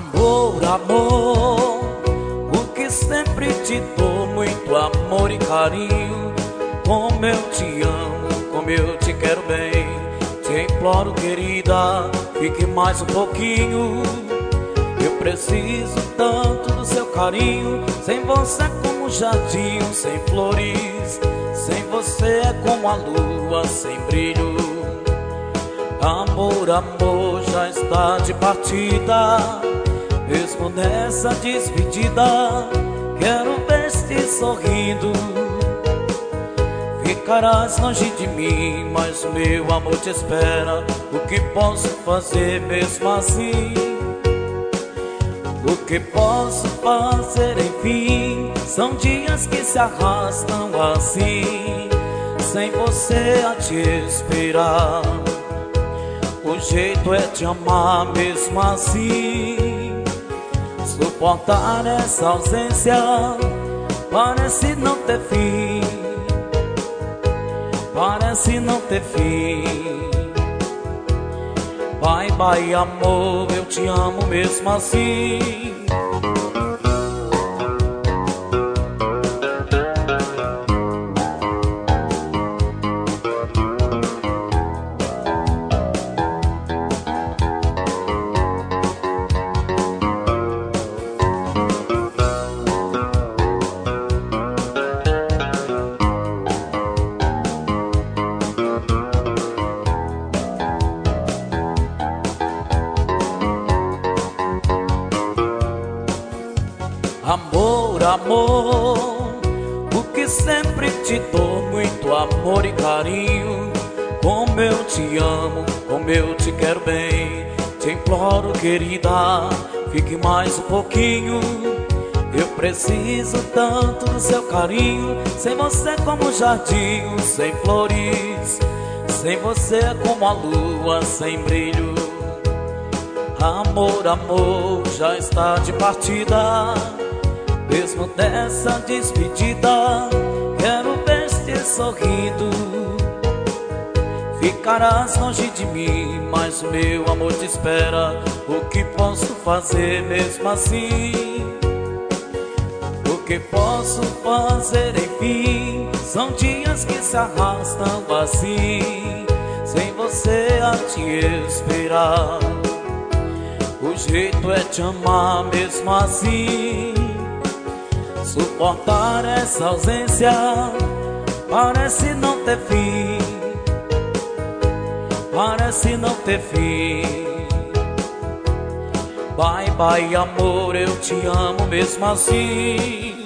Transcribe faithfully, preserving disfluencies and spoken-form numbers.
Amor, amor, porque sempre te dou muito amor e carinho. Como eu te amo, como eu te quero bem. Te imploro, querida, fique mais um pouquinho. Eu preciso tanto do seu carinho. Sem você é como um jardim sem flores. Sem você é como a lua sem brilho. Amor, amor, já está de partida. Mesmo nessa despedida, quero ver-te sorrindo. Ficarás longe de mim, mas o meu amor te espera. O que posso fazer mesmo assim? O que posso fazer, enfim? São dias que se arrastam assim, sem você a te esperar. O jeito é te amar mesmo assim. Suportar essa ausência parece não ter fim. Parece não ter fim. Bye, bye, amor, eu te amo mesmo assim. Amor, amor, porque sempre te dou muito amor e carinho. Como eu te amo, como eu te quero bem. Te imploro, querida, fique mais um pouquinho. Eu preciso tanto do seu carinho. Sem você é como um jardim sem flores. Sem você é como a lua sem brilho. Amor, amor, já está de partida. Mesmo dessa despedida, quero ver-te sorrindo. Ficarás longe de mim, mas o meu amor te espera. O que posso fazer mesmo assim? O que posso fazer, enfim? São dias que se arrastam assim, sem você a te esperar. O jeito é te amar mesmo assim. Suportar essa ausência parece não ter fim. Parece não ter fim. Bye, bye, amor, eu te amo mesmo assim.